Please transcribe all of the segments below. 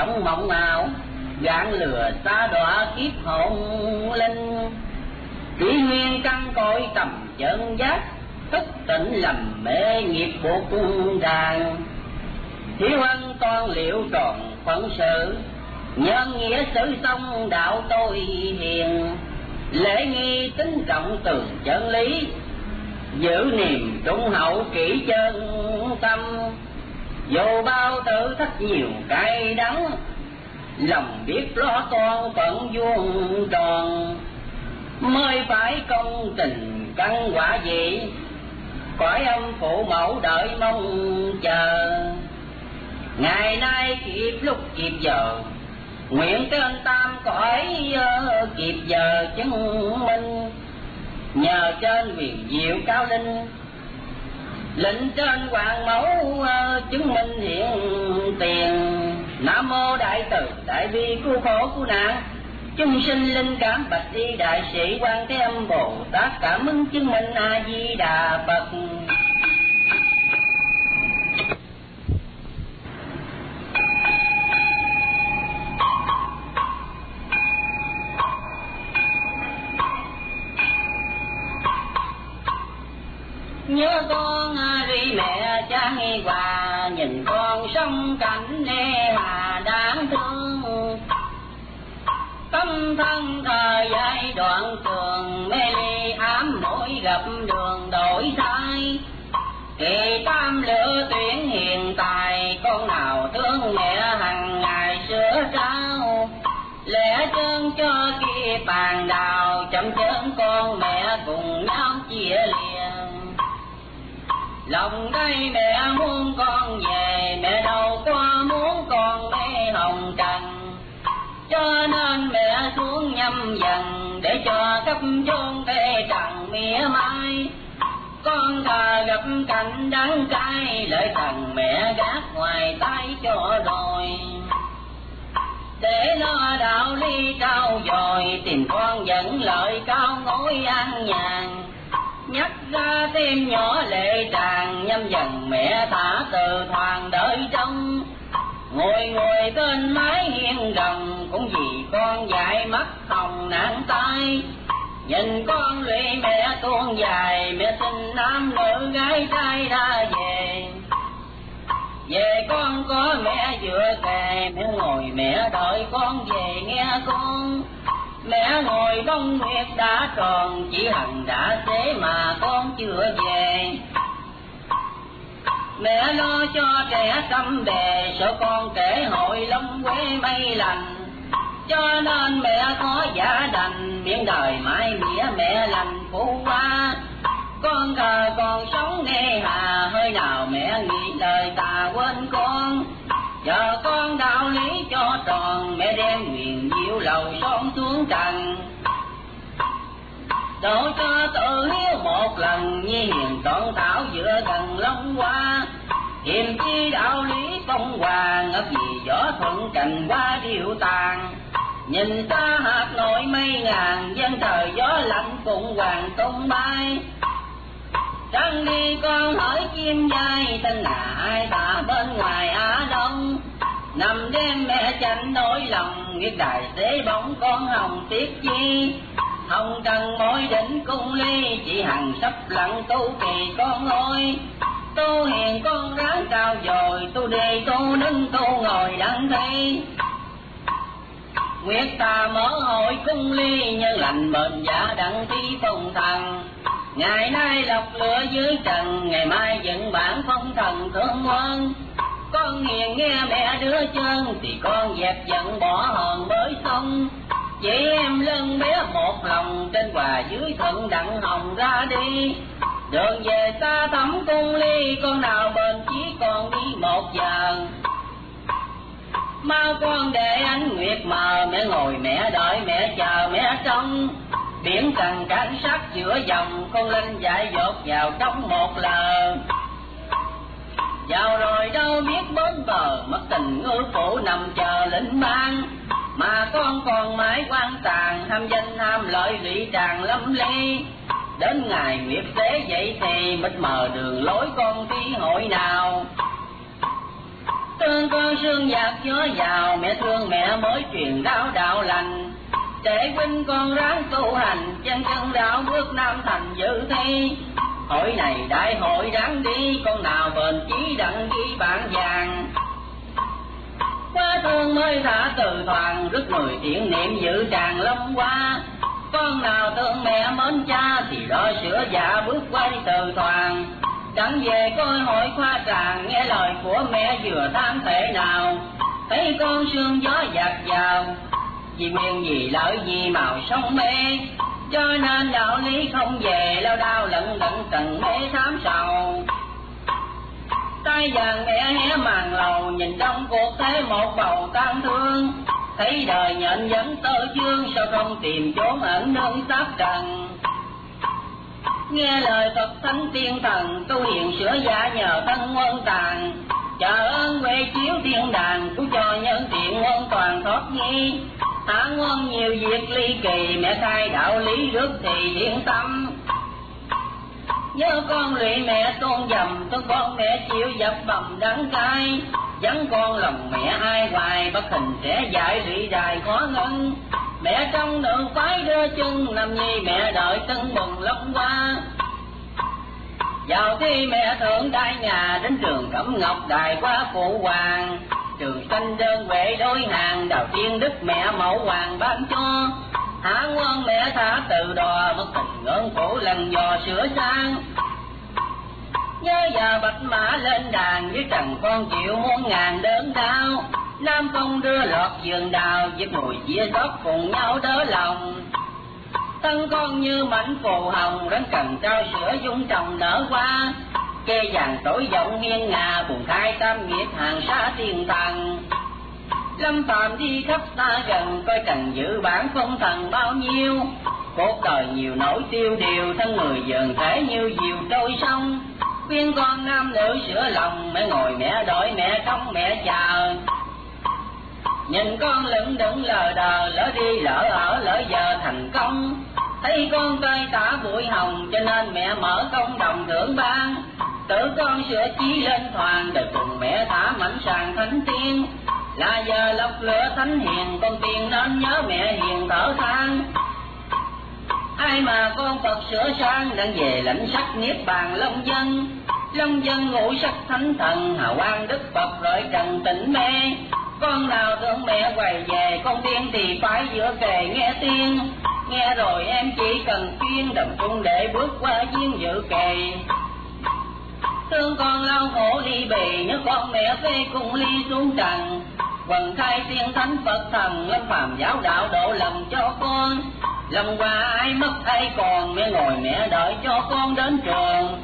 trong mộng ảo, gạn lừa xa đọa kiếp hồn linh. Kỷ nguyên căn cội tầm chân giác, thức tỉnh lầm mê nghiệp buộc đàn. Thiếu ân con liệu tròn phận sự, nhân nghĩa sử xong đạo tôi hiền. Lễ nghi tính trọng tường chân lý, giữ niềm trung hậu kỹ chân tâm. Dù bao tự thách nhiều cay đắng, lòng biết lo toan phận vuông tròn. Mới phải công trình căn quả vị, cõi âm phụ mẫu đợi mong chờ. Ngày nay kịp lúc kịp giờ, nguyện trên tam cõi kịp giờ chứng minh. Nhờ trên quyền diệu cao linh, lệnh trên hoàng mẫu chứng minh hiện tiền. Nam mô đại từ đại bi cứu khổ cứu nạn, chúng sinh linh cảm bạch đi đại sĩ Quan Thế Âm Bồ Tát. Cảm ứng chứng minh A Di Đà Phật. Nhớ con đi mẹ cha nghi hòa, nhìn con sống cảnh nê hà đáng thương. Tâm thân thời giai đoạn trường, mê ly ám mỗi gặp đường đổi sai. Kỳ tam lựa tuyển hiện tại, con nào thương mẹ hằng ngày sửa trao. Lẽ chân cho kia bàn đào, chậm chớn con mẹ cùng nhau chia liền. Lòng đây mẹ muốn con về, mẹ đâu có muốn con mê hồng trần. Cho nên mẹ xuống nhâm dần, để cho khắp chốn thế trần mía mai. Con thà gặp cảnh đắng cay, lợi thần mẹ gác ngoài tay cho rồi. Để lo đạo lý trao dồi, tìm con dẫn lợi cao ngôi an nhàn. Nhắc ra tim nhỏ lệ tràn, nhâm dần mẹ thả từ thoàn đợi trong. Ngồi bên mái hiên rồng, cũng vì con dại mắt hồng nạn tai. Nhìn con lụy mẹ tuôn dài, mẹ sinh nam nữ gái trai ra về. Về con có mẹ vừa kề, mẹ ngồi mẹ đợi con về nghe con. Mẹ ngồi bông nguyệt đã tròn, chỉ hằng đã xế mà con chưa về. Mẹ lo cho trẻ tâm bề, sợ con kể hội lông quê mây lành. Cho nên mẹ có giả đành, miệng đời mãi mía mẹ lành phụ qua. Con thờ còn sống nghe hà, hơi nào mẹ nghĩ lời ta quên con. Chờ con đạo lý cho tròn, mẹ đem quyền diệu lầu son xuống trần. Độ cho tự hiếu một lần, như hiền trọn thảo giữa gần long hoa. Hiềm chi đạo lý phong hòa, ngập vì gió thuận cành hoa điệu tàn. Nhìn xa hạt nội mây ngàn, dân trời gió lạnh cùng hoàng tung bay. Trăng đi con hỏi chim dài, tên là ai ta bên ngoài Á Đông. Nằm đêm mẹ chạnh nỗi lòng, biết đài xế bóng con hồng tiếc chi. Hồng trần mỗi đỉnh cung ly, chỉ hằng sắp lặng tu kỳ con ơi. Tu hiền con ráng cao dồi, tu đi tu đứng tu ngồi đặng thi. Nguyệt ta mở hội cung ly, nhân lành bền giả đặng thi phong thần. Ngày nay lọc lửa dưới trần, ngày mai dựng bản phong thần thương quân. Con hiền nghe mẹ đứa chân, thì con dẹp giận bỏ hờn bới sông. Chị em lưng bé một lòng, trên hòa dưới thuận đặng hồng ra đi. Đường về xa thẳm cung ly, con nào bền chí còn đi 1 giờ. Mau con để ánh nguyệt mờ, mẹ ngồi mẹ đợi mẹ chờ mẹ trông. Biển trần cảnh sát giữa dòng, con linh dại dột vào trong một lờ. Vào rồi đâu biết bến bờ, mất tình ngư phụ nằm chờ lĩnh ban. Mà con còn mãi quan tàn, ham danh ham lợi lụy tràn lâm ly. Đến ngày nguyệt tế vậy thì mịt mờ đường lối con thi hội nào. Thương con sương giặc gió vào, mẹ thương mẹ mới truyền đạo lành. Để huynh con ráng tu hành, chân chân đạo bước nam thành dự thi. Hội này đại hội ráng đi, con nào bền chí đặng ghi bảng vàng. Quá thương mới thả từ thoảng, rước người thiện niệm dự tràng long qua. Con nào thương mẹ mến cha thì lo sửa dạ bước quay từ thoảng. Chẳng về coi hội khoa tràng, nghe lời của mẹ vừa tham thể nào. Thấy con sương gió dạt vào, vì nguyên vì lợi vì màu sông mê. Cho nên đạo lý không về, lao đao lận đận cần mê thám sầu. Tay vàng mẹ hé màn lầu, nhìn trong cuộc thế một bầu tan thương. Thấy đời nhện vẫn tơ chương, sao không tìm chốn ẩn nương sát trần. Nghe lời Phật thánh tiên thần, tu hiền sửa dạ nhờ thân quân tàn. Chờ ơn quê chiếu thiên đàng, cứu cho nhân thiện quân toàn thoát nghi. Hạ quân nhiều việc ly kỳ, mẹ khai đạo lý rước thì thiện tâm. Nhớ con lụy mẹ tôn dầm, thương con mẹ chịu dập bầm đắng cay. Vẫn con lòng mẹ ai hoài, bất hình trẻ dại lụy đài khó ngân. Mẹ trong đường phái đưa chân, nằm nhi mẹ đợi tưng bừng long qua. Vào khi mẹ thượng đại nhà, đến trường Cẩm Ngọc đài qua phụ hoàng. Trường sanh đơn huệ đối hàng, đào tiên đức mẹ mẫu hoàng ban cho. Hạ quân mẹ thả từ đò, bất tình ngưỡng khổ lần dò sửa sang. Nhớ giờ bạch mã lên đàn, với trần con chịu muôn ngàn đớn đau. Nam công đưa lọt vườn đào, với mùi chia sót cùng nhau đỡ lòng. Thân con như mảnh phù hồng, đến cần trao sữa dung trồng nở hoa. Kê vàng tối giọng nghiêng ngà, buồn khai tam nghiệp hàng xa tiền thần. Lâm phàm đi khắp xa gần, coi trần giữ bản phong thần bao nhiêu. Cuộc đời nhiều nỗi tiêu điều, thân người dần thể như diều trôi sông. Khuyên con nam nữ sửa lòng, mẹ ngồi mẹ đợi mẹ trông mẹ chờ. Nhìn con lững đững lờ đờ, lỡ đi lỡ ở lỡ giờ thành công. Thấy con cây tả bụi hồng, cho nên mẹ mở công đồng thưởng ban. Tự con sửa chí lên thoàn, đời cùng mẹ thả mảnh sàng thánh tiên. Là giờ lọc lửa thánh hiền, con tiên nên nhớ mẹ hiền thở than. Ai mà con Phật sửa sang, đang về lãnh sắc niết bàn long dân. Long dân ngũ sắc thánh thần, hào quang đức Phật rọi trần tịnh mê. Con nào thương mẹ quay về, con tiên thì phải giữa kề nghe tiên. Nghe rồi em chỉ cần chuyên đồng chung để bước qua duyên dự kề. Thương con lao khổ ly bì, nhớ con mẹ phê cùng ly xuống trần. Quần khai tiên thánh Phật thần, lâm phàm giáo đạo độ lòng cho con. Lòng qua ai mất ai còn, mẹ ngồi mẹ đợi cho con đến trường.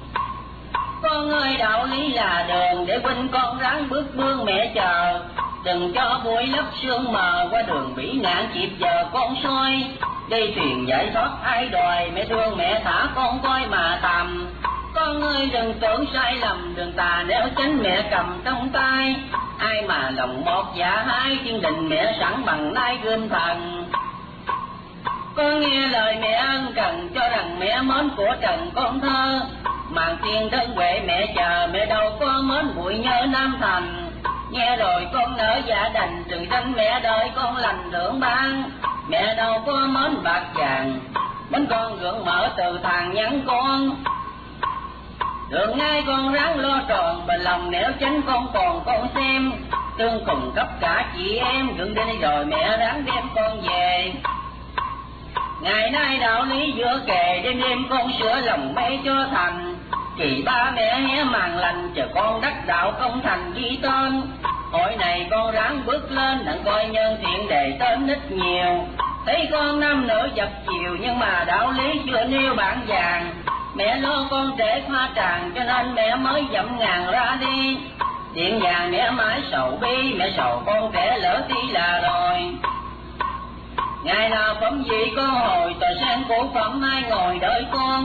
Con ơi đạo lý là đường, để huynh con ráng bước bươn mẹ chờ. Đừng cho bụi lấp sương mờ, qua đường bị nạn kịp giờ con soi. Đi thuyền giải thoát ai đòi, mẹ thương mẹ thả con coi mà tầm. Con ơi đừng tưởng sai lầm, đừng tà đeo chánh mẹ cầm trong tay. Ai mà lòng một dạ hai, thiên đình mẹ sẵn bằng nai gươm thần. Con nghe lời mẹ ân cần, cho rằng mẹ mến của trần con thơ. Màn tiên thân huệ mẹ chờ, mẹ đâu có mến bụi nhớ Nam Thành. Nghe rồi con nỡ dạ đành, trừ danh mẹ đợi con lành thưởng ban. Mẹ đâu có mến bạc vàng, bánh con gượng mở từ thàn nhắn con. Đường ngay con ráng lo tròn, bền lòng nẻo tránh con còn con xem. Tương cùng cấp cả chị em, gượng đi rồi mẹ ráng đem con về. Ngày nay đạo lý giữa kề, đêm đêm con sửa lòng mê cho thành. Chị ba mẹ hé màn lành, chờ con đắc đạo công thành ghi tên. Hội này con ráng bước lên, đặng coi nhân thiện đề tên ít nhiều. Thấy con nam nữ dập chiều, nhưng mà đạo lý chưa nêu bản vàng. Mẹ lo con trễ khoa tràng, cho nên mẹ mới dậm ngàn ra đi. Điện vàng mẹ mãi sầu bi, mẹ sầu con trẻ lỡ tí là rồi. Ngày nào phẩm gì có hồi, tòa sen của phẩm ai ngồi đợi con.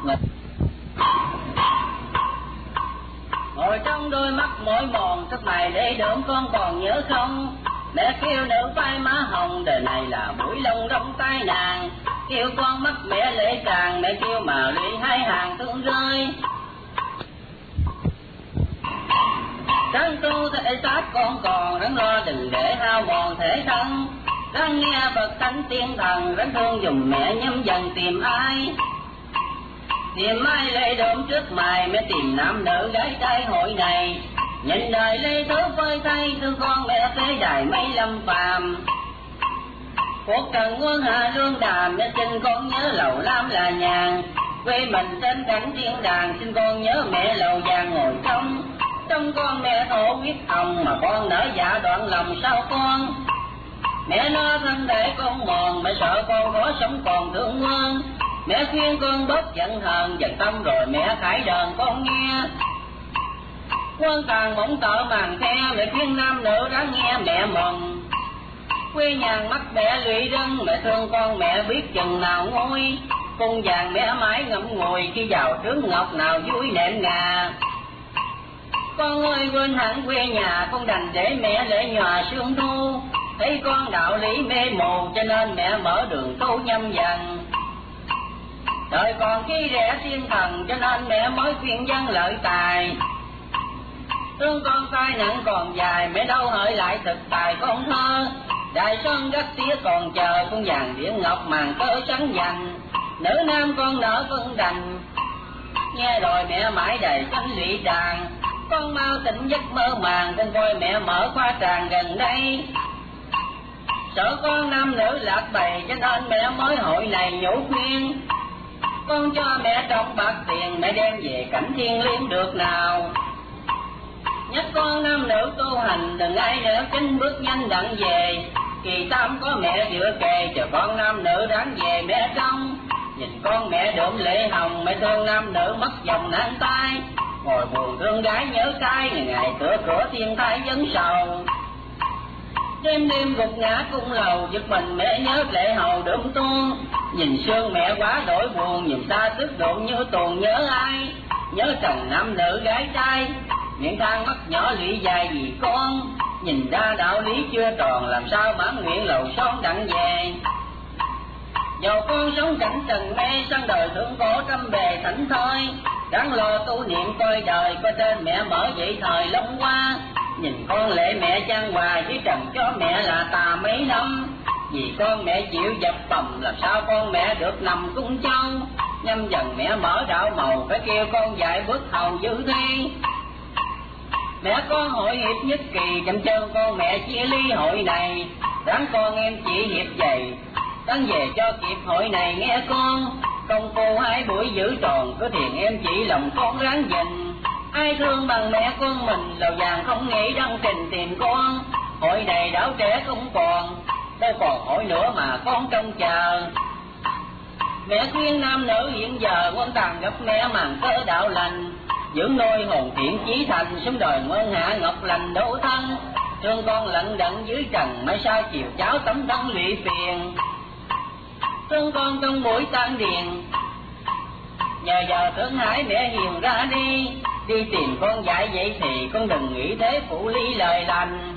Ngồi trong đôi mắt mỏi mòn, thức này để đỡ con còn nhớ không? Mẹ kêu nữ vai má hồng, đời này là buổi lông đông tai nàng. Kêu con mắt mẹ lễ tràn, mẹ kêu mà lụy hai hàng thương rơi. Ráng tu thể xác con còn, ráng lo đừng để hao mòn thể thân. Ráng nghe Phật thánh tiên thần, ráng thương dùm mẹ nhắm dần tìm ai. Tìm ai lê đốm trước mày, mẹ tìm nam nữ gái trai hội này. Nhìn đời lê thớ phơi thay, thương con mẹ thế đài mấy lâm phàm. Cuộc trần quân hạ lương đàm, mẹ xin con nhớ lầu lam là nhàn. Quê mình trên cảnh thiên đàng, xin con nhớ mẹ lầu vàng ngồi trong con mẹ thổ huyết hồng, mà con nỡ dạ đoạn lòng sao con. Mẹ lo thân để con mòn, mẹ sợ con khó sống còn thương quân. Mẹ khuyên con bớt giận hờn, dần tâm rồi mẹ khải đờn con nghe. Quân tàn bỗng tợ màn the, mẹ khuyên nam nữ ráng nghe mẹ mừng. Quê nhàn mắt mẹ lụy rân, mẹ thương con mẹ biết chừng nào ngôi. Cung vàng mẹ mãi ngậm ngùi, khi vào trướng ngọc nào vui nệm ngà. Con ơi quên hẳn quê nhà, con đành để mẹ lễ nhòa sương thu. Thấy con đạo lý mê mù, cho nên mẹ mở đường tu nhâm dần. Đời còn khi rẻ thiên thần, cho nên mẹ mới khuyên dân lợi tài. Thương con tai nặng còn dài, mẹ đâu hỡi lại thực tài con thơ. Đại sơn đất tía còn chờ, con vàng điển ngọc màn tơ sáng dành. Nữ nam con nỡ phân đành, nghe rồi mẹ mãi đầy cánh lụy tràn. Con mau tỉnh giấc mơ màng, con coi mẹ mở khoa tràng gần đây. Sợ con nam nữ lạc bầy, cho nên mẹ mới hội này nhủ khuyên. Con cho mẹ trong bạc tiền, mẹ đem về cảnh thiên liêng được nào. Nhắc con nam nữ tu hành, đừng ai nữa chính bước nhanh đặng về. Kỳ tam có mẹ dựa kề, chờ con nam nữ đáng về mẹ trong. Nhìn con mẹ đượm lệ hồng, mẹ thương nam nữ mất dòng nan tay. Ngồi buồn thương gái nhớ cay, ngày ngày cửa cửa thiên thai vấn sầu. Đêm đêm gục ngã cung lầu, giật mình mẹ nhớ lệ hầu đượm tuôn. Nhìn sương mẹ quá đổi buồn, nhìn ta tức độn như tuồng nhớ ai. Nhớ chồng nam nữ gái trai, miệng than mắt nhỏ lụy dài vì con. Nhìn ra đạo lý chưa tròn, làm sao mãn nguyện lầu son đặng về. Dầu con sống cảnh trần mê, sang đời thương cổ trăm bề thảnh thơi. Ráng lo tu niệm coi đời, coi trên mẹ mở dậy thời long qua. Nhìn con lệ mẹ chan hòa, với trần cho mẹ là tà mấy năm. Vì con mẹ chịu dập tầm, làm sao con mẹ được nằm cung châu. Nhâm dần mẹ mở đạo màu, phải kêu con dạy bước hầu dư thi. Mẹ con hội hiệp nhất kỳ, chậm chân con mẹ chia ly hội này. Ráng con em chỉ hiệp dày, ráng về cho kịp hội này nghe con. Công phu hai buổi giữ tròn, có thiền em chỉ lòng con ráng dình. Ai thương bằng mẹ con mình, lầu vàng không nghĩ đăng trình tìm con. Hội này đảo trẻ không còn, đâu còn hội nữa mà con trông chờ. Mẹ khuyên nam nữ hiện giờ, quan tàn gặp mẹ màn cơ đạo lành. Dưỡng nuôi hồn thiện chí thành, sống đời muôn hạ ngọc lành đổ thân. Thương con lận đận dưới trần, mai sau chiều cháu tấm thân lụy phiền. Thương con trong buổi tan điền, nhờ giờ thương hãi mẹ hiền ra đi. Đi tìm con dạy vậy thì con đừng nghĩ thế phụ ly lời lành.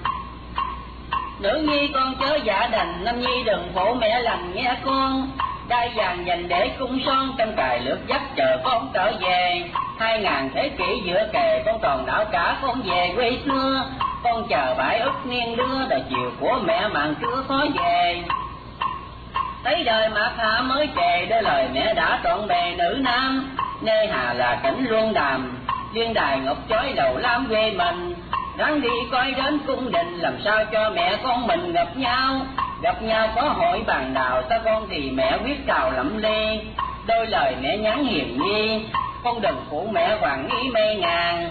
Nữ nhi con chớ giả đành, nam nhi đừng phụ mẹ lành nghe con. Đai vàng dành để cung son, trong cài lướt dắt chờ con trở về. 2000 thế kỷ giữa kề, con còn đảo cả con về quê xưa. Con chờ bãi ức niên đưa, đời chiều của mẹ màn chưa khó về. Thấy đời mạc hạ mới chề, đôi lời mẹ đã trọn bề nữ nam. Nơi hà là cảnh luân đàm, liên đài ngọc chói đầu lam quê mình. Ráng đi coi đến cung đình, làm sao cho mẹ con mình gặp nhau. Gặp nhau có hội bàn đào, ta con thì mẹ quyết trào lẫm ly. Đôi lời mẹ nhắn hiền nhi, con đừng phụ mẹ hoàng ý mê ngàn.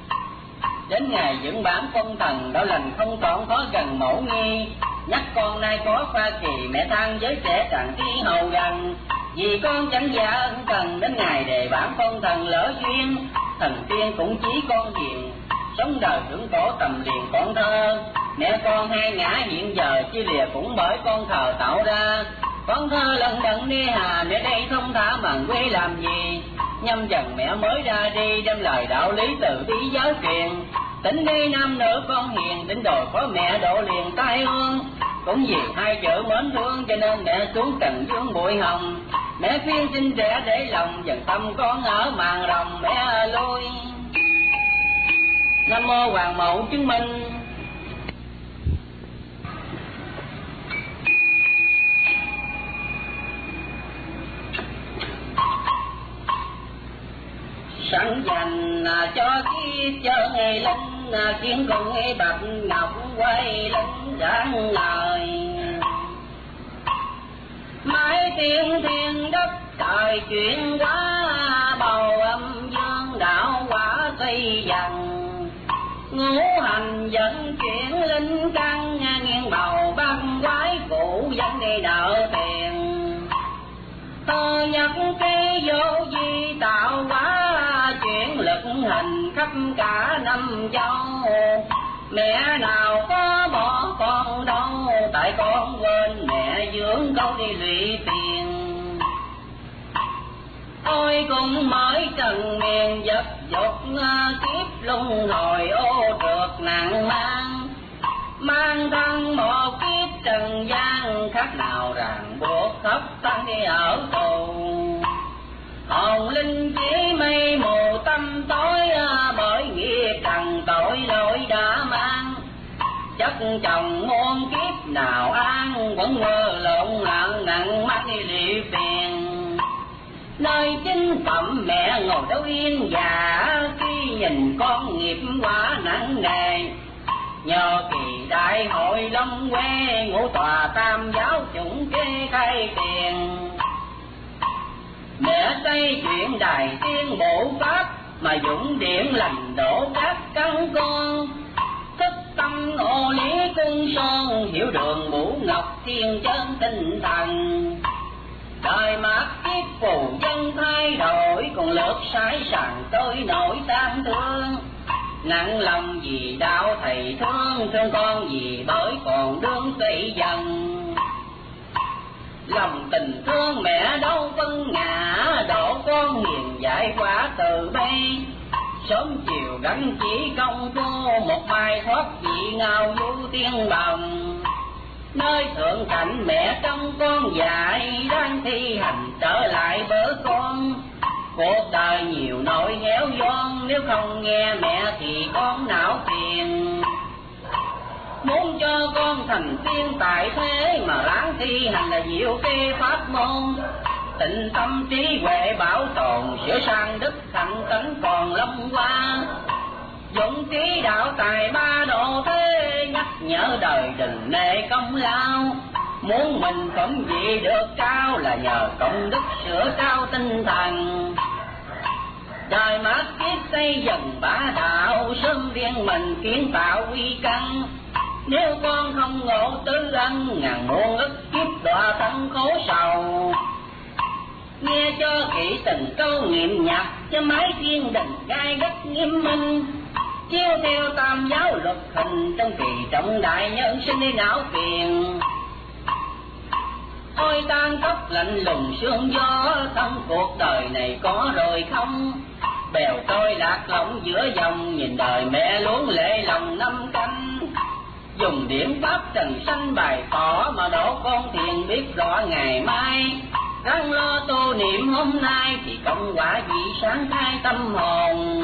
Đến ngày dựng bản phong thần, đạo lành không còn khó gần mẫu nghi. Nhắc con nay có pha kỳ, mẹ than với trẻ trạng thi hầu gần. Vì con chẳng giả ân cần, đến ngày đề bản phong thần lỡ duyên. Thần tiên cũng chỉ con hiền, sống đời hưởng cổ tầm liền con thơ. Mẹ con hai ngã hiện giờ, chia lìa cũng bởi con thờ tạo ra. Con thơ lần đận đi hà, mẹ đây thông thả màn quê làm gì. Nhâm dần mẹ mới ra đi, đem lời đạo lý từ bi giáo truyền. Tỉnh đi nam nữ con hiền, đến đồi có mẹ độ liền tai ương. Cũng vì hai chữ mến thương, cho nên mẹ xuống trần dương bụi hồng. Mẹ khuyên xin trẻ để lòng, dần tâm con ở màn rồng mẹ lui. Nam mô Hoàng Mẫu chứng minh. Sẵn dành cho kiếp cho ngày linh, khiến cùng nghe bạch ngọc quay linh rạng ngời. Mãi tiên thiên đất trời chuyển hóa, bầu âm dương đạo quả xây dần. Ngũ hành dẫn chuyển linh căn, nghiêng bầu băng quái cụ dân đi nợ tiền. Tôi nhắc cái vô vi tạo hóa, chuyển lực hành khắp cả năm châu. Mẹ nào có bỏ con đâu, tại con quên mẹ dưỡng câu đi lụy tiền. Tôi cũng mới trần miền vật dục, kiếp luân hồi ô trượt nặng mang thân một kiếp trần gian, khác nào ràng buộc khắp thân đi ở tù. Hồn linh chỉ mây mù tâm tối, bởi nghiệp trần tội lỗi đã mang. Chất chồng muôn kiếp nào an, vẫn mơ lộn lặng nặng mắt đi lụy phiền. Nơi chính phẩm mẹ ngồi đâu yên dạ, khi nhìn con nghiệp quá nặng nề. Nhờ kỳ đại hội Long Quê, ngũ tòa tam giáo chủng kê khai tiền. Mẹ xây chuyện đài tiên bộ pháp, mà dũng điểm lành đổ các căn con. Thức tâm ngộ lý cung son, hiểu đường ngũ ngọc thiên chân tinh thần. Đời mạt kiếp phù dân thay đổi, còn lượt sái sàng tôi nổi tam thương. Nặng lòng vì đạo thầy thương con vì bởi còn đương xây dần. Lòng tình thương mẹ đâu phân ngã, độ con hiền dạy quả từ bi. Sớm chiều gắn chỉ công phu, một mai thoát vị ngao du tiên bồng. Nơi thượng cảnh mẹ trong con dạy, đang thi hành trở lại bớ con. Cuộc đời nhiều nỗi héo von, nếu không nghe mẹ thì con não phiền. Muốn cho con thành tiên tại thế, mà lãng thi hành là diệu kê pháp môn. Tịnh tâm trí huệ bảo tồn, sửa sang đức hạnh tánh còn long hoa. Dũng trí đạo tài ba độ thế, nhắc nhở đời đừng nề công lao. Muốn mình phẩm vị được cao, là nhờ công đức sửa cao tinh thần. Đời mát kiếp xây dần bá đạo, sớm riêng mình kiến tạo quy căn. Nếu con không ngộ tứ ân, ngàn muôn ức kiếp đọa thân khổ sầu. Nghe cho kỹ từng câu nghiệm nhạc, cho mái thiên đình gai gắt nghiêm minh. Chiếu theo tam giáo luật hình, trong kỳ trọng đại nhân sinh đi não phiền. Ôi tan tóc lạnh lùng sương gió, trong cuộc đời này có rồi không. Bèo trôi lạc lõng giữa dòng, nhìn đời mẹ luống lệ lòng năm canh. Dùng điểm pháp trần sanh bài tỏ, mà đổ con thiền biết rõ ngày mai. Ráng lo tu niệm hôm nay, thì công quả vị sáng khai tâm hồn.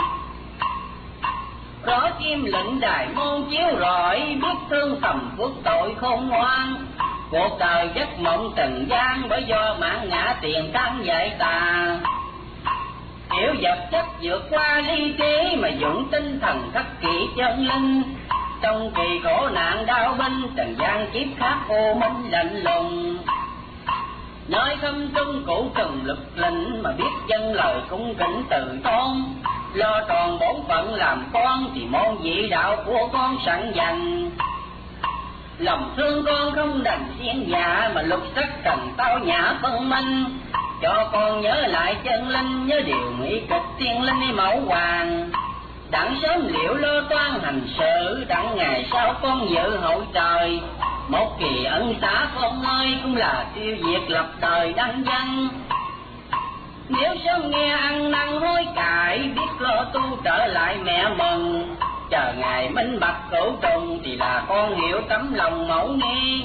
Rõ kim lệnh đài môn chiếu rọi, biết thương thầm phước tội khôn ngoan. Cuộc đời giấc mộng trần gian, bởi do mãn ngã tiền căn dạy tà. Hiểu vật chất vượt qua ly trí, mà dũng tinh thần khắc kỷ chân linh. Trong kỳ khổ nạn đau binh, trần gian kiếp khác ô minh lạnh lùng. Nơi không trung cụ trần lực lĩnh, mà biết dân lời cung kính từ tôn. Lo tròn bổn phận làm con, thì môn vị đạo của con sẵn dần. Lòng thương con không đành xiên dạ, mà lục sắc trần tao nhã phân minh. Cho con nhớ lại chân linh, nhớ điều mỹ kịch tiên linh đi mẫu hoàng. Đặng sớm liệu lo toan hành sự, đặng ngày sau con dự hội trời. Một kỳ ân xá con ơi, cũng là tiêu diệt lập đời đăng dân. Nếu sớm nghe ăn năn hối cải, biết lo tu trở lại mẹ mừng. Chờ ngày minh bạch cửu trùng, thì là con hiểu tấm lòng mẫu nghi.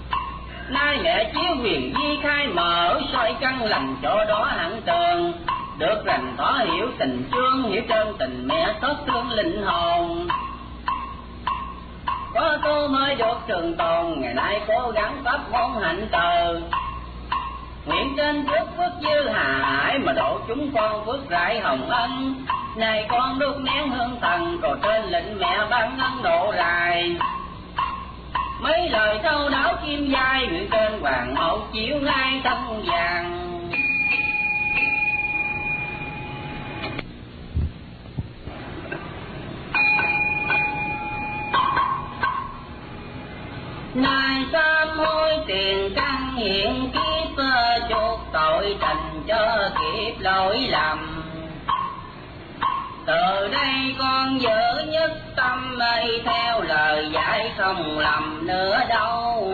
Nay mẹ chiếu huyền di khai mở, soi căn lành chỗ đó hẳn tường. được rành tỏ hiểu tình thương, hiểu trơn tình mẹ xót thương linh hồn. Có tu mới được trường tồn, ngày nay cố gắng pháp môn hạnh từ. Nguyện trên trước phước dư hải, mà độ chúng con phước rải hồng ân. Này con đốt nén hương thần, cầu trên lệnh mẹ ban ân độ rài. Mấy lời thâu đáo kim giai, nguyện trên hoàng mẫu chiếu ngay thân vàng. Này sám hối tiền căn hiện kiếp, chuộc tội trần cho kiếp lỗi lầm. Từ đây con giữ nhất tâm mây, theo lời dạy không lầm nữa đâu.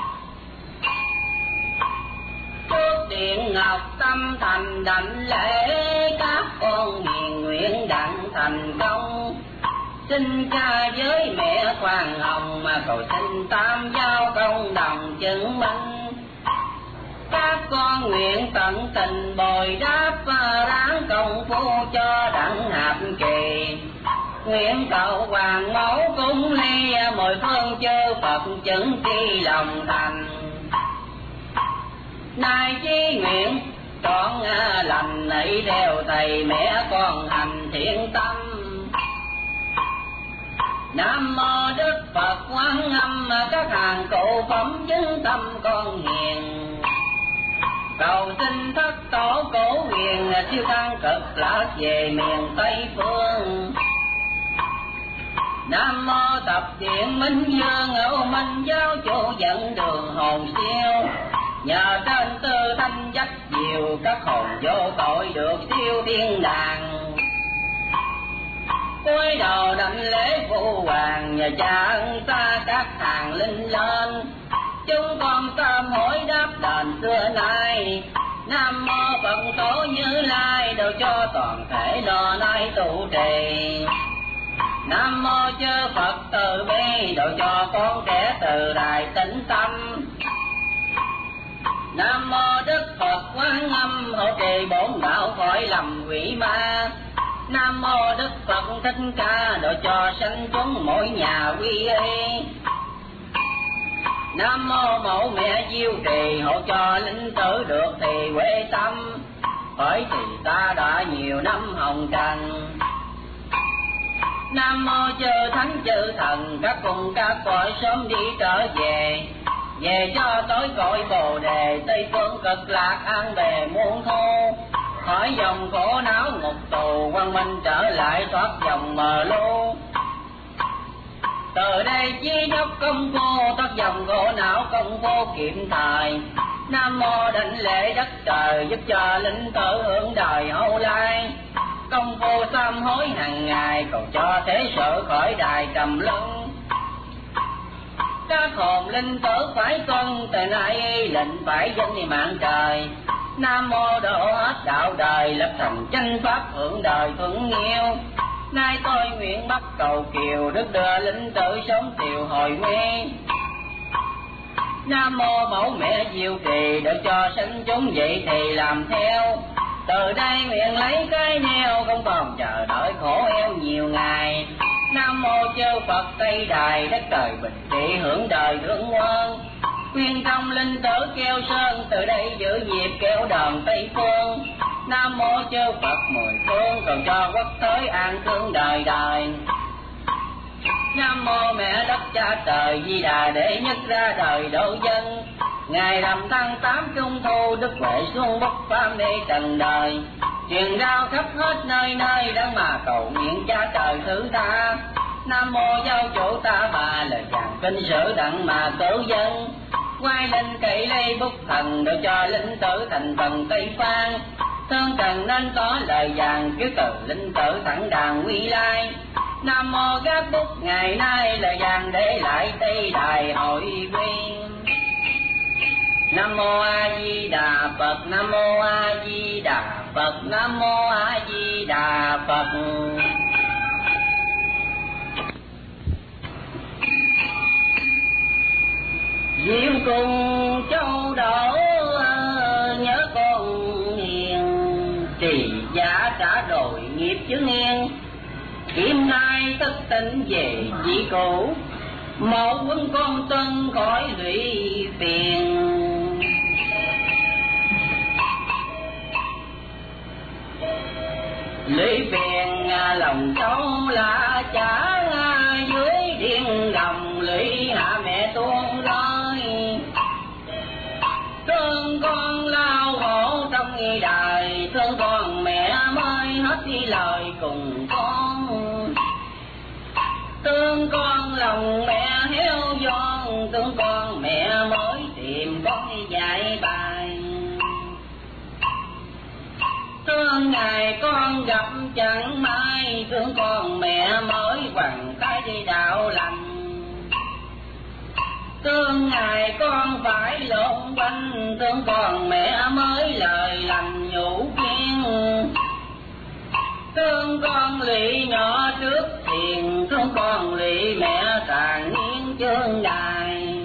Trước điện ngọc tâm thành đảnh lễ, các con hiền nguyện đặng thành công. Xin cha với mẹ khoan hồng, mà cầu xin tam giáo công đồng chứng minh. Các con nguyện tận tình bồi đáp, ráng công phu cho đặng hạp kỳ. Nguyện cầu hoàng mẫu cúng ly, mười phương chư Phật chứng tri lòng thành. Nay chí nguyện trọn lành ấy, theo thầy mẹ con hành thiện tâm. Nam mô Đức Phật Quán Âm, các hàng cụ phẩm chứng tâm con hiền. Cầu xin thất tổ cổ huyền, siêu tăng cực lạc về miền Tây Phương. Nam mô Thập Điện Minh Dương, Âu Minh giáo chủ dẫn đường hồn siêu. Nhờ trên tư thanh dắt diệu, các hồn vô tội được siêu thiên đàng. Cúi đầu đảnh lễ phụ hoàng, nhờ cha ân xa các hàng linh lên. Chúng con sám hối đáp đền xưa nay. Nam mô Phật tổ Như Lai, độ cho toàn thể lo nay trụ trì. Nam mô chư Phật từ bi, độ cho con trẻ từ đại tĩnh tâm. Nam mô Đức Phật Quán Âm, hộ trì bổn đạo khỏi lầm quỷ ma. Nam mô Đức Phật Thích Ca, độ cho sanh chúng mỗi nhà quy y. Nam mô Mẫu Mẹ Diêu Trì, hộ cho linh tử được thì quê tâm. Bởi thì ta đã nhiều năm hồng trần. Nam mô chư Thánh chư Thần, các cùng các cõi sớm đi trở về. Về cho tối cõi Bồ Đề, Tây phương cực lạc an bề muôn thu. Khỏi dòng khổ não ngục tù, quang minh trở lại thoát dòng mờ lu. Từ đây chí đốc công phu, thoát dòng khổ não công phu kiệm thời. Nam mô đảnh lễ đất trời, giúp cho linh tử hưởng đời hậu lai. Công phu sám hối hàng ngày, cầu cho thế sự khỏi đài trầm luân. Các hồn linh tử phải tuân, từ nay lệnh phải dân mạng trời. Nam mô độ hết đạo đời, lập thành chánh pháp hưởng đời thuận nghiêu. Nay tôi nguyện bắt cầu kiều, đức đưa linh tử sống tiều hồi nguyên. Nam mô Mẫu Mẹ Diệu Trì, để cho sanh chúng vậy thì làm theo. Từ đây nguyện lấy cái neo, không còn chờ đợi khổ eo nhiều ngày. Nam mô chư Phật Tây Đài, đất trời bình trị hưởng đời thương quân. Quyên trong linh tử kêu sơn, từ đây giữ nhịp kêu đòn Tây Phương. Nam mô chư Phật mười phương, cầu cho quốc thới an cương đời đời. Nam mô Mẹ Đất Cha Trời Di Đà, để nhất ra đời độ dân. Ngày rằm tháng 8 trung thu, Đức Huệ xuống bất phàm để trần đời. Truyền rao khắp hết nơi nơi, đang mà cầu nguyện Cha Trời thứ tha. Nam mô giáo chủ Ta Bà, lời giảng kinh sử đặng mà cứu dân. Quay lên cậy lây bút thần, để cho linh tử thành phần Tây Phan. Thương trần nên có lời vàng, kiếu từ linh tử thẳng đàn quy lai. Nam mô gác bút ngày nay, lời vàng để lại Tây Đài hội viên. Nam mô A Di Đà Phật, Nam mô A Di Đà Phật, Nam mô A Di Đà Phật. Diệu cùng châu đổ, nhớ con hiền trì gia. chữ nghiêng, kiếm nay tất tỉnh về chỉ cũ, một quân con tuân khỏi lụy phiền. Lũy phiền lòng sâu là trả dưới điên đồng, lũy hạ mẹ tuôn rơi. Thương con lao khổ trong nghi đời, thương con mẹ mới hết đi lời cùng con. Thương con lòng mẹ héo giòn, thương con mẹ mới tìm con đi dạy bài. Thương ngày con gặp chẳng may, thương con mẹ mới quằn tay đi đạo lành. Thương ngày con phải lộn quanh, thương con mẹ mới lời lành nhủ khuyên. Thương con lụy nhỏ trước thiền, thương con lụy mẹ tàn nghiêng chương đài.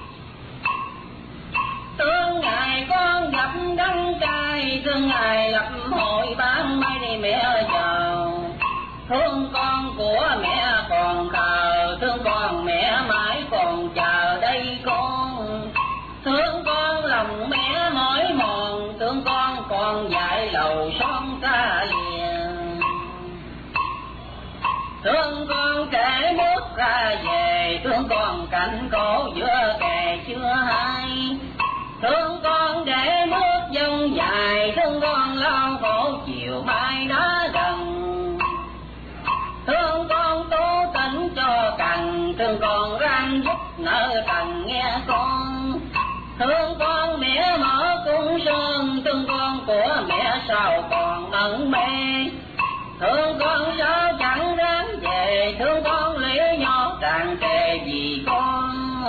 Thương ngày con gặp đắng cay, thương ngày lập hội bán mai đi mẹ giàu. Thương con của mẹ còn thờ, thương con mẹ mãi còn chờ đây con. Thương con lòng mẹ mỏi mòn, thương con còn dại lầu son xa lìa. Thương con kể bước ra về, thương con cảnh cổ giữa kè chưa hay. Thương con để bước dông dài, thương con lao khổ chiều mai đã gần. Thương con tố tỉnh cho cằn, thương con răng giúp nợ tầng nghe con. Thương con mẹ mở cung sơn, thương con của mẹ sao còn mẫn mê. Thương con sao chẳng dám về, thương con lý nhỏ tràn trề vì con.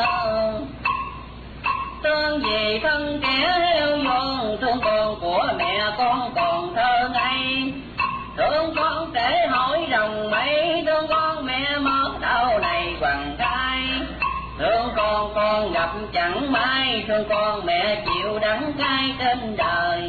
Thương vì thân kẻ heo vốn, thương con của mẹ con còn thơ ngây. Thương con để hỏi đồng mấy, thương con mẹ mất đau này quằn thai. Thương con gặp chẳng may, thương con mẹ chịu đắng cay trên đời.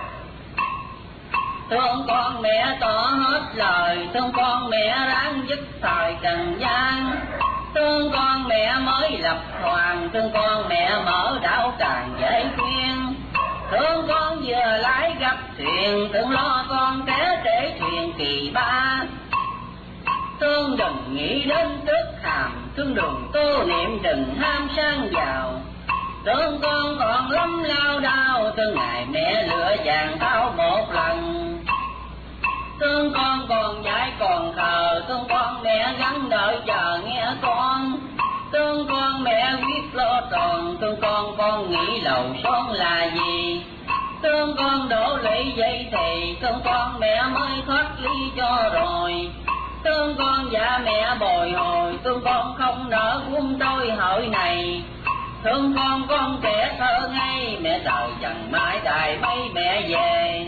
Thương con mẹ tỏ hết lời, thương con mẹ ráng dứt thời trần gian. Thương con mẹ mới lập hoàng, thương con mẹ mở đảo càng dễ khuyên. Thương con vừa lái gặp thuyền, thương lo con té trễ thuyền kỳ ba. Thương đừng nghĩ đến tước hàm, thương đường tô niệm đừng ham sang giàu. Thương con còn lắm lao đao, thương ngày mẹ lựa chàng thao một lần. Thương con còn dại còn khờ, thương con mẹ gắn đợi chờ nghe con. Thương con mẹ biết lo tròn, thương con nghĩ lầu son là gì. Thương con đổ lũy dây thì, thương con mẹ mới thoát ly cho rồi. Thương con dạ mẹ bồi hồi, thương con không nỡ buông đôi hội này. Thương con trẻ thơ ngây, mẹ trời chẳng mãi đài bay mẹ về.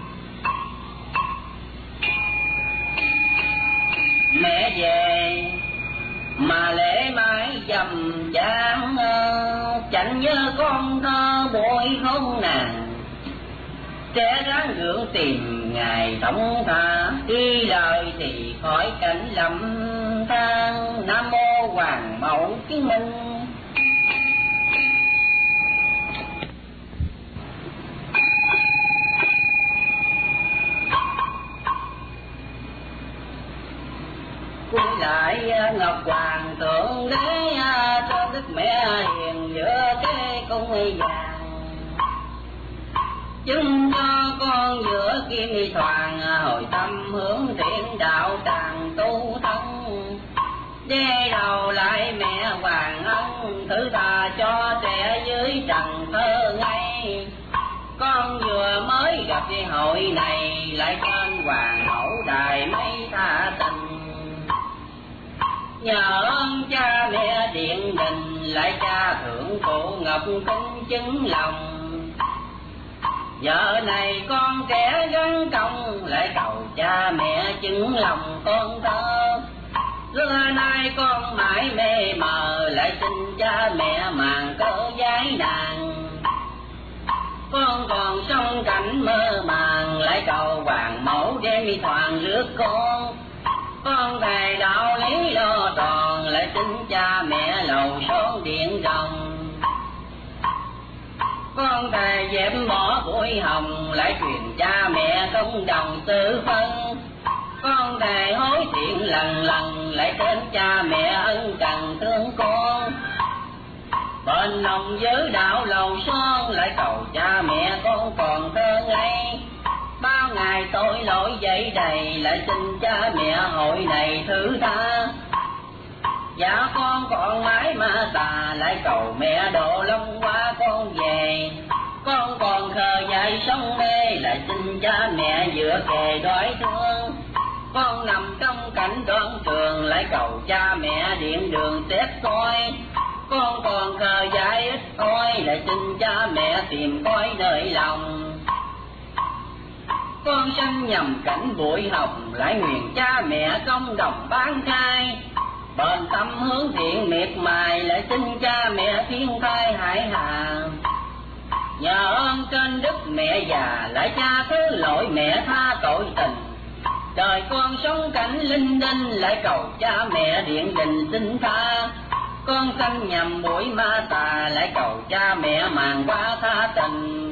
Mẹ về mà lễ mãi dầm dáng, chẳng nhớ con thơ bội không nàng. Trẻ ráng gượng tìm ngày thống tha, đi lời thì khỏi cảnh lầm than. Nam mô Hoàng Mẫu Chứng Minh. Cúi lại ngọc hoàng thượng đế, cho đức mẹ hiền giữa cái cung vàng. Chứng cho con giữa kim thoàng, hồi tâm hướng thiện đạo tràng tu thân. Đe đầu lại mẹ hoàng ân, thứ tha cho trẻ dưới trần thơ ngây. Con vừa mới gặp cái hội này, lại trên hoàng mẫu đài mấy tha tình. Nhờ ơn cha mẹ điện đình, lại cha thượng cụ ngọc kính chứng lòng. Giờ này con trẻ gắn công, lại cầu cha mẹ chứng lòng con thơ. Xưa nay con mãi mê mờ, lại xin cha mẹ màn cỡ giái nàng. con còn sống cảnh mơ màng, lại cầu hoàng mẫu đem đi thoảng rước con thầy đạo lý lo tròn, lại xin cha mẹ lầu son điện rồng. Con thầy dẹp bỏ bụi hồng, lại truyền cha mẹ công đồng tư phân. Con thầy hối thiện lần lần, lại đến cha mẹ ân cần thương con. Bên lòng giới đạo lầu son, lại cầu cha mẹ con còn thơ ngây. Bao ngày tội lỗi dậy đầy, lại xin cha mẹ hội này thứ tha. Dạ con còn mãi ma tà, lại cầu mẹ độ long qua con về. Con còn khờ dại sống mê, lại xin cha mẹ dựa kề đói thương. Con nằm trong cảnh đoan trường, lại cầu cha mẹ điện đường xét coi. Con còn khờ dại ít oi, lại xin cha mẹ tìm coi nơi lòng. Con sanh nhầm cảnh bụi hồng, lại nguyện cha mẹ công đồng bán khai. Bền tâm hướng thiện miệt mài, lại xin cha mẹ thiên thai hải hà. Nhờ ơn trên đức mẹ già, lại cha thứ lỗi mẹ tha tội tình. Đời con sống cảnh linh đinh, lại cầu cha mẹ điện đình xin tha. Con sanh nhầm bụi ma tà, lại cầu cha mẹ màng qua tha tình.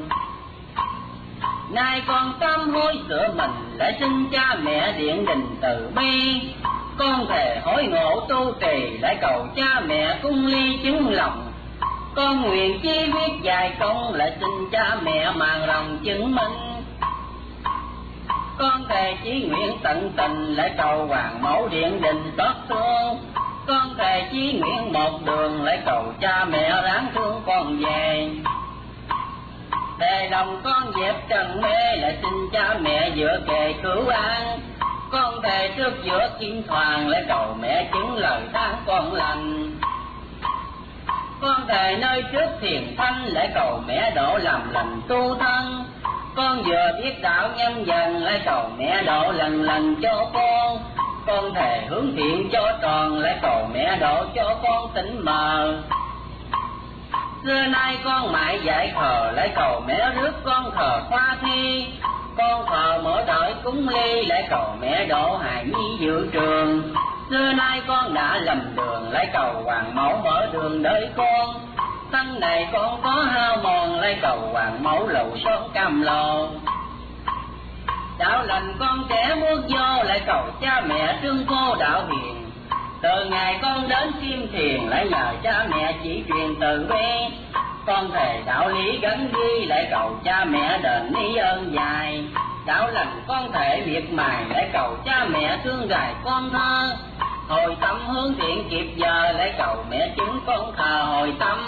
Nay con sám hối sửa mình, lại xin cha mẹ điện đình từ bi. Con thề hối ngộ tu trì, lại cầu cha mẹ cung ly chứng lòng. Con nguyện chi viết dài công, lại xin cha mẹ màng lòng chứng minh. Con thề chí nguyện tận tình, lại cầu hoàng mẫu điện đình xót thương. Con thề chí nguyện một đường, lại cầu cha mẹ ráng thương con về. Thề lòng con dẹp trần mê, lại xin cha mẹ dựa kề cứu an. Con thề trước giữa kim thoàng, lại cầu mẹ chứng lời than con lành. Con thề nơi trước thiền thanh, lại cầu mẹ độ làm lành tu thân. Con vừa biết đạo nhân dần, lại cầu mẹ độ lần lần cho con. Con thề hướng thiện cho tròn, lại cầu mẹ độ cho con tỉnh mờ. Xưa nay con mãi dạy khờ, lại cầu mẹ rước con khờ khoa thi. Con khờ mở đợi cúng ly, lại cầu mẹ độ hài nhi dự trường. Xưa nay con đã lầm đường, lại cầu hoàng mẫu mở đường đợi con. Thân này con có hao mòn, lại cầu hoàng mẫu lầu son cam lồ. Đạo lành con trẻ bước vô, lại cầu cha mẹ trương cô đạo hiền. Từ ngày con đến Kim Thiền, lại nhờ cha mẹ chỉ truyền từ bi. Con thề đạo lý gắn ghi, lại cầu cha mẹ đền ni ơn dài. Đạo lành con thể miệt mài, lại cầu cha mẹ thương gài con thơ. Hồi tâm hướng thiện kịp giờ, lại cầu mẹ chứng con thờ hồi tâm.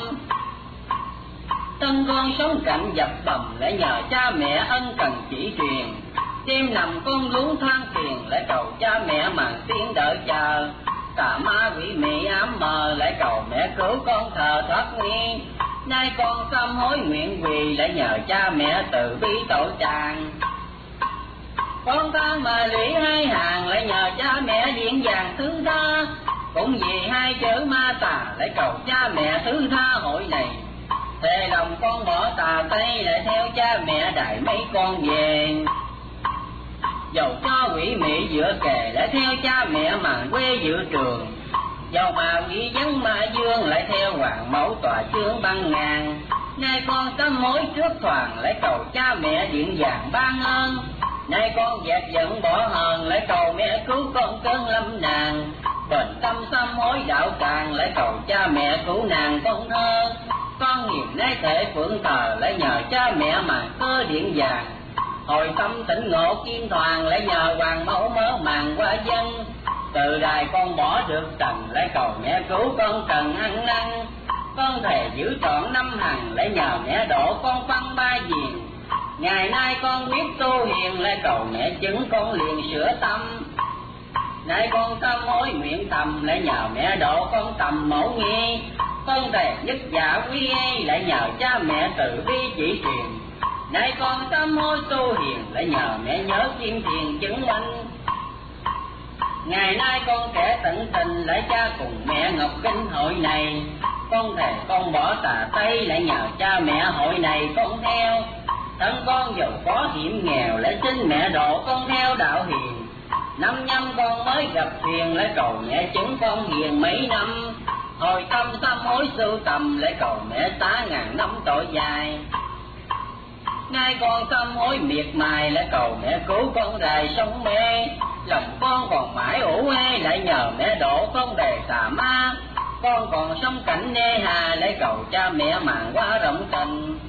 Tân con sống cảnh dập bầm, lại nhờ cha mẹ ân cần chỉ truyền. Đêm nằm con lún than phiền, lại cầu cha mẹ màn tiên đợi chờ. Tà ma quỷ mị ám mờ, lại cầu mẹ cứu con thờ thoát nghi. Nay con sám hối nguyện quỳ, lại nhờ cha mẹ từ bi tội tràng. Con than mà lũy hai hàng, lại nhờ cha mẹ điện vàng thứ tha. Cũng vì hai chữ ma tà, lại cầu cha mẹ thứ tha hội này. Thề lòng con bỏ tà tây, lại theo cha mẹ đại mấy con về. Dầu cho quỷ mị dựa kề, lại theo cha mẹ màn quê dự trường. Dầu mà quỷ vắng ma dương, lại theo hoàng mẫu tòa chương băng ngàn. Nay con sám hối trước thoảng, lại cầu cha mẹ điện vàng ban ơn. Nay con dẹp giận bỏ hờn, lại cầu mẹ cứu con cơn lâm nàng. Bền tâm sám hối đạo tràng, lại cầu cha mẹ cứu nàng con thơ. Con hiền nay thể phượng thờ, lại nhờ cha mẹ màn cơ điện vàng. Hồi tâm tỉnh ngộ kim thoàng, lại nhờ hoàng mẫu mở màn qua dân. Từ đài con bỏ được trần, lại cầu mẹ cứu con trần ăn năn. Con thề giữ trọn năm hằng, lại nhờ mẹ độ con văn ba diền. Ngày nay con biết tu hiền, lại cầu mẹ chứng con liền sửa tâm. Nay con sám hối nguyện thầm, lại nhờ mẹ độ con tầm mẫu nghi. Con thề nhất giả quý y, lại nhờ cha mẹ từ bi chỉ truyền. Nay con sám hối tu hiền, lại nhờ mẹ nhớ Kim Thiền chứng minh. Ngày nay con trẻ tận tình, lại cha cùng mẹ ngọc kinh hội này. con thề con bỏ tà tây lại nhờ cha mẹ hội này con theo. Thân con giàu có hiểm nghèo lại xin mẹ độ con theo đạo hiền. Năm nhâm con mới gặp thuyền lại cầu mẹ chứng con hiền mấy năm. Hồi tâm sám hối sưu tầm lại cầu mẹ xá ngàn năm tội dài. Nay con sám hối miệt mài lại cầu mẹ cứu con đài sông mê. Lòng con còn mãi ủ ê lại nhờ mẹ độ con đề tà ma. Con còn sống cảnh nê hà lại cầu cha mẹ màng quá rộng tình.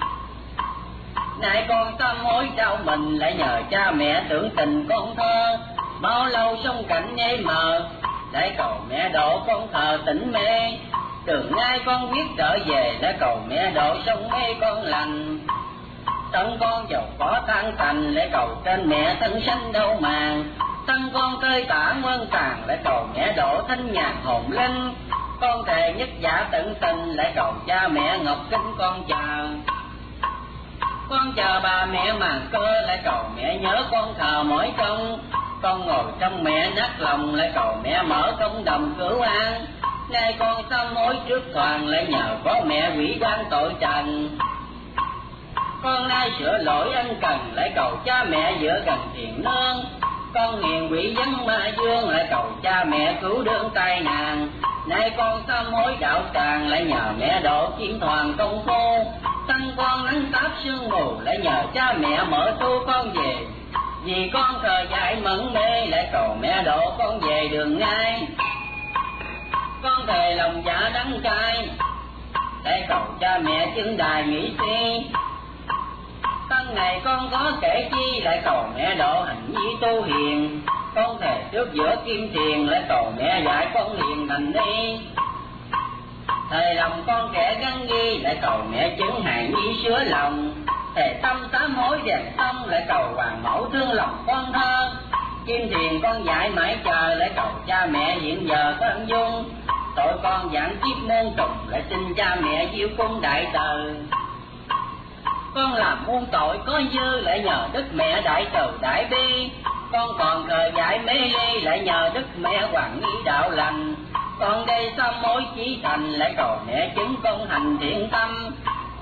Nay con sám hối trao mình lại nhờ cha mẹ tưởng tình con thơ. Bao lâu sống cảnh nê mờ lại cầu mẹ độ con thờ tỉnh mê. Từ nay con biết trở về lại cầu mẹ độ sông mê con lành. Thân con giàu có than thành lại cầu trên mẹ thân sanh đâu màng. Thân con tơi tả muôn tàn lại cầu mẹ độ thanh nhàn hồn linh. Con thề nhất giả tận tình lại cầu cha mẹ ngọc kính con chờ. Con chờ bà mẹ màng cơ lại cầu mẹ nhớ con thờ mỗi công. Con ngồi trong mẹ nát lòng lại cầu mẹ mở công đồng cứu an. Nay con sám hối trước toàn lại nhờ có mẹ quỷ quan tội trần. Con nay sửa lỗi ân cần lại cầu cha mẹ dựa gần thiền nương. Con nghiền quỷ vấn ma dương lại cầu cha mẹ cứu đương tai nạn. Nay con sám hối đạo tràng lại nhờ mẹ độ chiến toàn công phu. Thân con nắng táp sương mù lại nhờ cha mẹ mở tu con về. Vì con thời dại mẫn mê lại cầu mẹ độ con về đường ngay. Con thề lòng dạ đắng cay để cầu cha mẹ chứng đài nghĩ suy. Tân ngày con có kể chi lại cầu mẹ độ hành vi tu hiền. Con thề trước giữa kim tiền lại cầu mẹ dạy con hiền thành đi. Thề lòng con kẻ gắn ghi lại cầu mẹ chứng hài nhi sửa lòng. Thề tâm sám hối đèn tâm lại cầu hoàng mẫu thương lòng con thơ. Kim tiền con dạy mãi chờ lại cầu cha mẹ hiện giờ có ân dung. Tội con giảng chiếc môn trùng lại xin cha mẹ diêu cung đại từ. Con làm muôn tội có dư lại nhờ đức mẹ đại từ đại bi. Con còn thời dạy mê ly lại nhờ đức mẹ hoàng nghi đạo lành. Con đây sám hối chí thành lại cầu mẹ chứng con hành thiện tâm.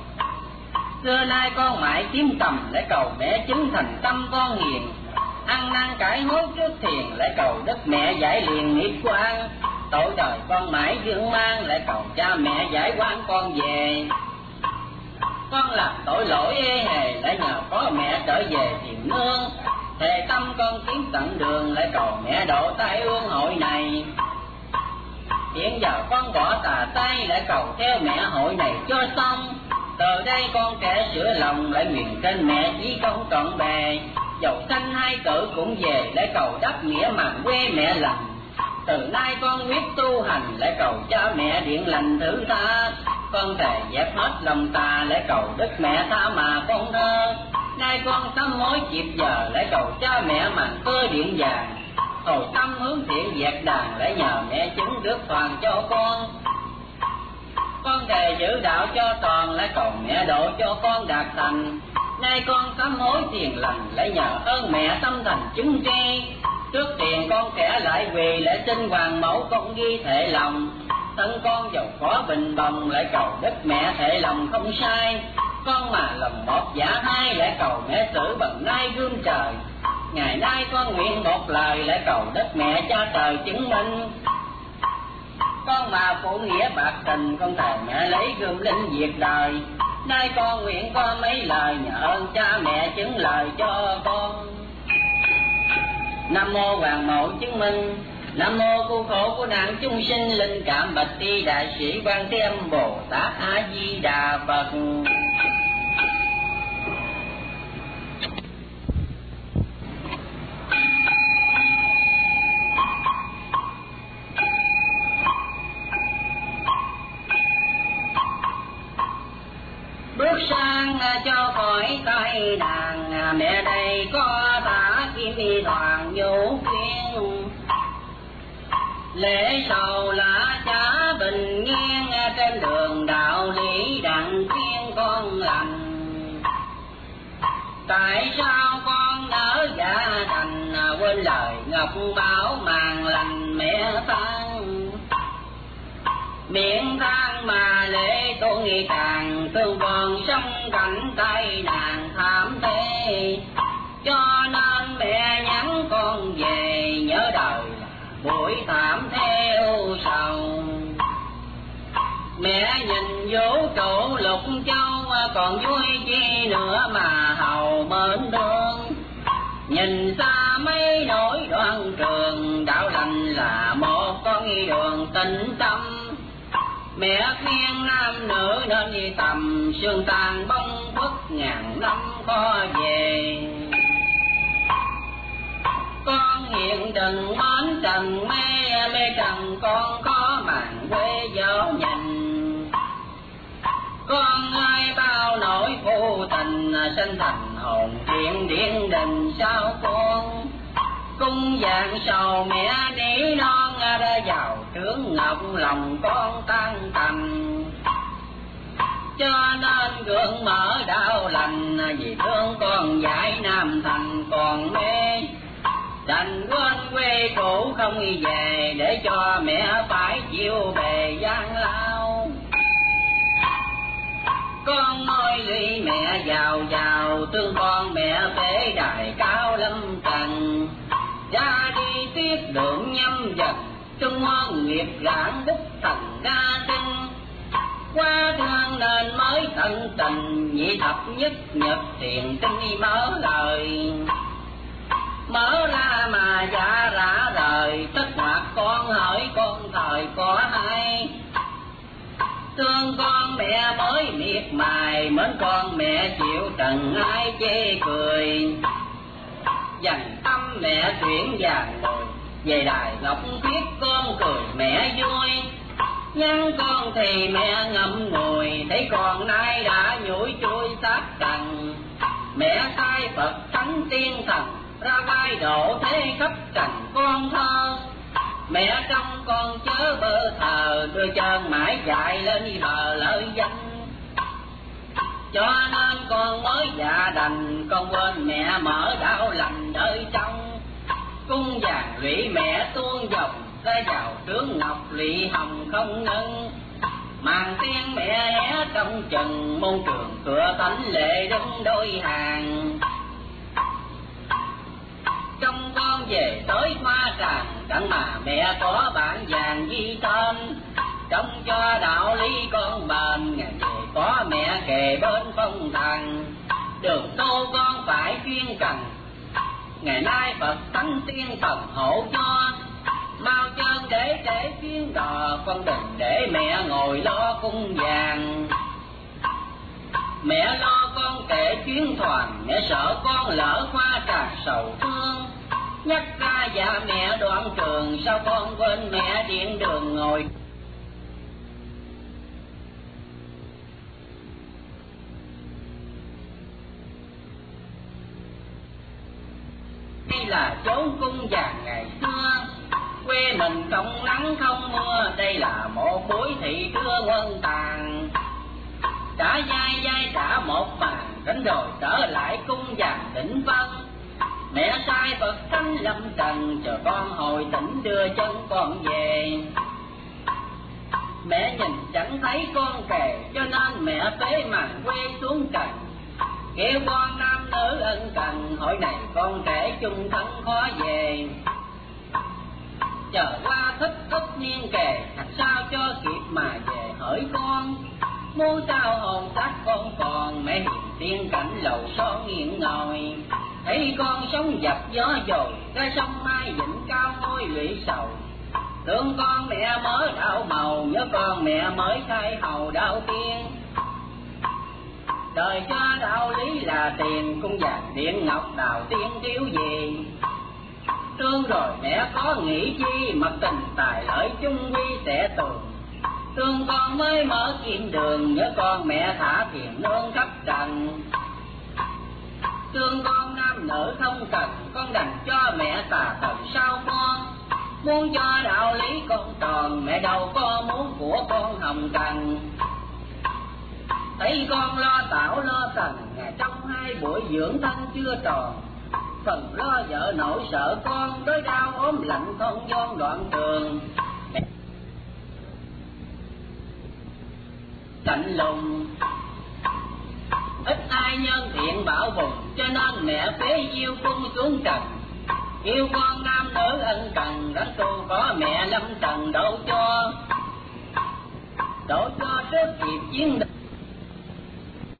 Xưa nay con mãi kiếm tầm lại cầu mẹ chứng thành tâm con hiền. Ăn năn cải hối trước thiền lại cầu đức mẹ giải liền nghiệp quan. Tội đời con mãi dương mang lại cầu cha mẹ giải quan con về. Con làm tội lỗi ê hề lại nhờ có mẹ trở về thiền nương. Thề tâm con kiếm tận đường lại cầu mẹ độ tai ương hội này. Hiện giờ con bỏ tà tay lại cầu theo mẹ hội này cho xong. Từ đây con kẻ sửa lòng lại nguyện trên mẹ chí công trọn bề. Dầu sanh hai cử cũng về lại cầu đắp nghĩa màn quê mẹ lành. Từ nay con quyết tu hành lại cầu cha mẹ điện lành thứ tha. Con thề dẹp hết lòng tà lại cầu đức mẹ tha mà con thơ. Nay con sám hối kịp giờ lại cầu cha mẹ màn cơ điện vàng. Hồi tâm hướng thiện dẹp đàn lại nhờ mẹ chứng rước toàn cho con. Con thề giữ đạo cho toàn lại cầu mẹ độ cho con đạt thành. Nay con sám hối thiền lành lại nhờ ơn mẹ tâm thành chứng tri. Trước tiền con kẻ lại quỳ lại xin hoàng mẫu con ghi thệ lòng. Thân con giàu có bình bồng lại cầu đức mẹ thệ lòng không sai. Con mà lòng một giả hai lại cầu mẹ xử bằng nay gương trời. Ngày nay con nguyện một lời lại cầu đất mẹ cha trời chứng minh. Con mà phụ nghĩa bạc tình con thề mẹ lấy gươm linh diệt đời. Nay con nguyện có mấy lời nhờ ơn cha mẹ chứng lời cho con. Nam mô Hoàng Mẫu chứng minh. Nam mô cứu khổ của nạn chúng sinh linh cảm bạch ti đại sĩ Quan Thế Âm Bồ Tát A Di Đà Phật. Bước sang cho khỏi tay đàn, mẹ đây có thả kim y đoàn nhũ khuyên. Lễ sầu lá chả bình nhiên, trên đường đạo lý đặng khuyên con lành. Tại sao con nỡ dạ thành, quên lời ngọc bảo màng lành mẹ than. Miệng than mà tôi nghĩ càng thương con sống cảnh tai nạn thảm thế, cho nên mẹ nhắn con về nhớ đời buổi thảm theo sầu. Mẹ nhìn vũ trụ lục châu còn vui chi nữa mà hầu mến thương, nhìn xa mấy nỗi đoạn trường đạo lành là một con đường tĩnh tâm. Mẹ khuyên nam nữ nên đi tầm sương tàn bông khuất ngàn năm khó về. Con hiện đừng mến trần mê mê trần con có màn quê gió nhìn. Con ai bao nỗi vô tình sinh thành hồn thiện điển đình sao con. Cung dạng sầu mẹ nỉ non đã vào trướng ngọc lòng con tan tành. Cho nên gương mở đau lành vì thương con dạy nam thành còn mê. Đành quên quê cũ không về để cho mẹ phải chịu bề gian lao. Con ơi lụy mẹ giàu giàu thương con mẹ bể đài cao lâm trần. Ra đi tiếp đường nhâm dần trung ơn nghiệp rạng bút thành đa sinh. Qua thương nên mới tận tình nhị thập nhất nhật thiền tinh mở lời. Mở ra mà dạ rã rời tất hoạt con hỡi con thời có hay. Thương con mẹ mới miệt mài mến con mẹ chịu trần ai chê cười. Dành tâm mẹ chuyển vàng ngồi về đài ngọc thiết con cười mẹ vui. Nhắn con thì mẹ ngậm ngùi thấy con nay đã nhủi chui xác trần. Mẹ sai Phật thánh tiên thần ra vai độ thế khắp trần con thơ. Mẹ trong con chớ bơ thờ đôi chân mãi chạy lên bờ lợi danh. Cho nên con mới dạ đành con quên mẹ mở đau lành đời trong. Cung vàng lụy mẹ tuôn dòng ra vào trướng ngọc lụy hồng không ngân. Màn tiên mẹ hé trong chừng môn trường cửa thánh lệ đứng đôi hàng. Trong con về tới hoa tràng đặng mà mẹ có bản vàng ghi tên. Trong cho đạo lý con bền ngày về có mẹ kề bên phong thần. Đường tu con phải chuyên cần ngày nay Phật thánh tiên thần hộ cho. Mau chân để trễ chuyến đò con đừng để mẹ ngồi lo cung vàng. Mẹ lo con kể chuyến thoàn mẹ sợ con lỡ hoa trà sầu thương. Nhắc ra dạ mẹ đoạn trường sao con quên mẹ điện đường ngồi. Đây là chốn cung vàng ngày xưa, quê mình không nắng không mưa. Đây là một buổi thị trưa quân tàn. Trả dai dai trả một bàn đến rồi trở lại cung vàng đỉnh vân. Mẹ sai Phật thánh lâm trần chờ con hồi tỉnh đưa chân con về. Mẹ nhìn chẳng thấy con kề cho nên mẹ phế màn quê xuống trần. Kêu con nam nữ ân cần hỏi này con trẻ chung thân khó về. Chờ qua thích ức niên kề thật sao cho kịp mà về hỏi con. Muốn sao hồn xác con còn mẹ hiền tiên cảnh lầu son nghiêng ngồi. Thấy con sống dập gió dồi ra sông mai vịnh cao ngôi lụy sầu. Thương con mẹ mới đạo màu nhớ con mẹ mới khai hầu đạo tiên. Đời cha đạo lý là tiền cung vàng điện ngọc đào tiên thiếu gì. Thương rồi mẹ có nghĩ chi mặc tình tài lợi chung quy sẽ tường. Thương con mới mở kim đường nhớ con mẹ thả tiền nương khắp trần. Thương con nam nữ không cần con đành cho mẹ tà thần sao con. Muốn cho đạo lý con tròn mẹ đâu có muốn của con hồng trần. Thấy con lo tạo lo tần ngày trong hai buổi dưỡng thân chưa tròn. Phần lo vợ nỗi sợ con đôi đau ốm lạnh con don đoạn trường. lạnh lùng. Ít ai nhân thiện bảo bùng, cho nên mẹ phế yêu cung xuống trần. Yêu con nam nữ ân cần, rắn tu có mẹ lâm trần đổ cho trước kịp chiến